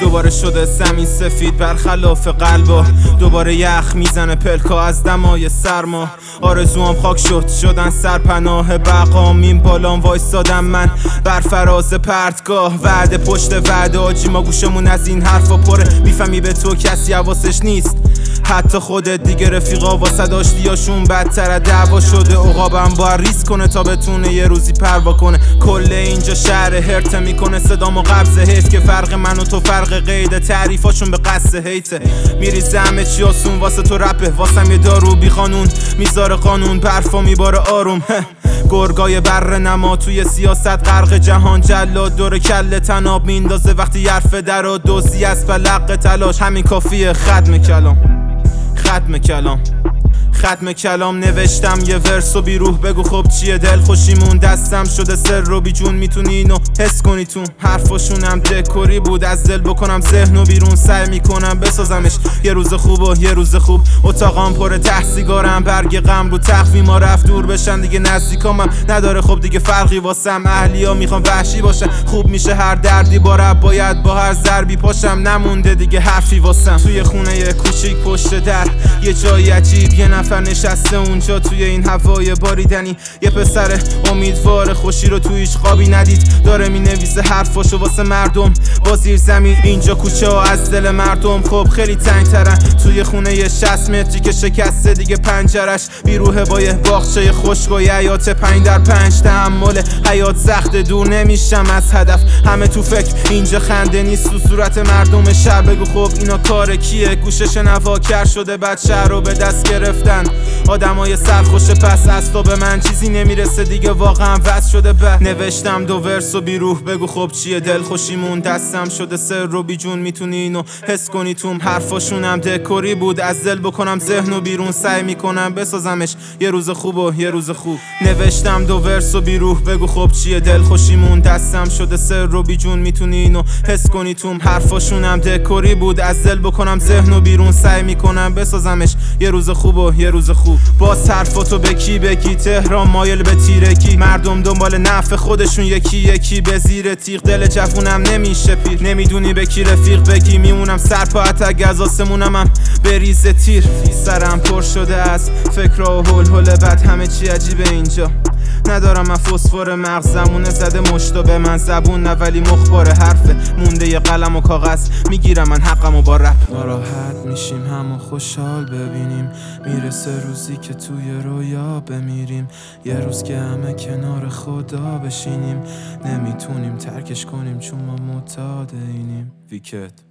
دوباره شده زمین سفید برخلاف قلبا، دوباره یخ میزنه پلکا از دمای سرما. آرزوام خاک شدن سرپناه بقام، این بالام وایستادم من بر فراز پرتگاه. وعده پشت وعده آجی ما گوشمون از این حرفا پره، میفهمی به تو کسی حواسش نیست، حتی خودت دیگه. رفیقا واسه داشتیاشون بدتره، دعوا شده عقابم باید ریس کنه تا بتونه یه روزی پروا کنه. کل اینجا شهر هرت میکنه صدامو قبض، حیف که فرق من و تو فرق قیده، تعریفاشون به قصد هیته. میریزه همه چی آسون واسه تو رپه، واسم یه دارو بی قانون میذاره قانون، برفا میباره آروم. گرگای بر نما توی سیاست غرق جهان، جلاد دور کل تناب میندازه وقتی حرف در و دوزی از بلق تلاش. همین کافیه ختم کلام، ختم کلام، ختم کلام. نوشتم یه ورس و بیروح بگو خب چیه دل خوشیمون، دستم شده سر رو بی جون میتونی اینو حس کنی تو حرفاشونم دکوری بود، از دل بکنم ذهن و بیرون سعی میکنم بسازمش یه روز خوب و یه روز خوب. اتاقام پر ته سیگارم، برگ غم رو تخفیما رفت دور بشن دیگه، نزدیکامم نداره خب دیگه فرقی واسم. اهلیا میخوام وحشی باشم، خوب میشه هر دردی با رب، باید با هر ضربی پاشم، نمونده دیگه حرفی واسم. توی خونه یه کوچیک پشت در یه جای عجیب، یه نفر نشسته اونجا توی این هوای باریدنی، یه پسر امیدوار خوشی رو توی هیچ خوابی ندید، داره مینویسه حرفاشو واسه مردم با زیر زمین. اینجا کوچه ها از دل مردم خب خیلی تنگ ترن، توی خونه یه 60 متری که شکسته دیگه پنجرش بیروه با یه باغچه خشک و یه حیات 5x5. تحمل حیات سخت، دور نمیشم از هدف، همه تو فکر اینجا خنده نیست تو صورت مردم شهر. بگو خب اینا کار کیه؟ گوشش نواکر شده بعد شهر رو به دست گرفتن آدمای سرخوش، پس از تو به من چیزی نمیرسه دیگه، واقعا وضع شده بد. نوشتم دو ورس و بیروح بگو خب چیه دل خوشیمون، دستم شده سر رو بی جون میتونی اینو حس کنی توم حرفاشونم دکوری بود، از دل بکنم ذهن و بیرون سعی میکنم بسازمش یه روز خوب و یه روز خوب. نوشتم دو ورس و بیروح بگو خب چیه دل خوشیمون، دستم شده سر رو بی جون میتونی اینو حس کنی توم حرفاشونم دکوری بود، از دل بکنم ذهن و بیرون سعی میکنم بسازمش یه روز خوب و یه روز خوب. باز حرفاتو به کی بگی؟ تهران مایل به تیرگی، مردم دنبال نفع خودشون یکی یکی به زیر تیغ، دل جوونم نمیشه پیر، نمیدونی به کی رفیق بگی، میمونم سرپاعت اگه از آسمونم بریز تیر. سرم پر شده از فکرها و هل بد، همه چی عجیبه اینجا، ندارم من فسفر مغزمونه زده مشتا به من زبون نه ولی مخبار حرفه، مونده یه قلم و کاغذ میگیرم من حقمو با رپ. ناراحت میشیم همو خوشحال ببینیم، میرسه روزی که توی رویا بمیریم، یه روز که همه کنار خدا بشینیم، نمیتونیم ترکش کنیم چون ما معتاد اینیم. ویکت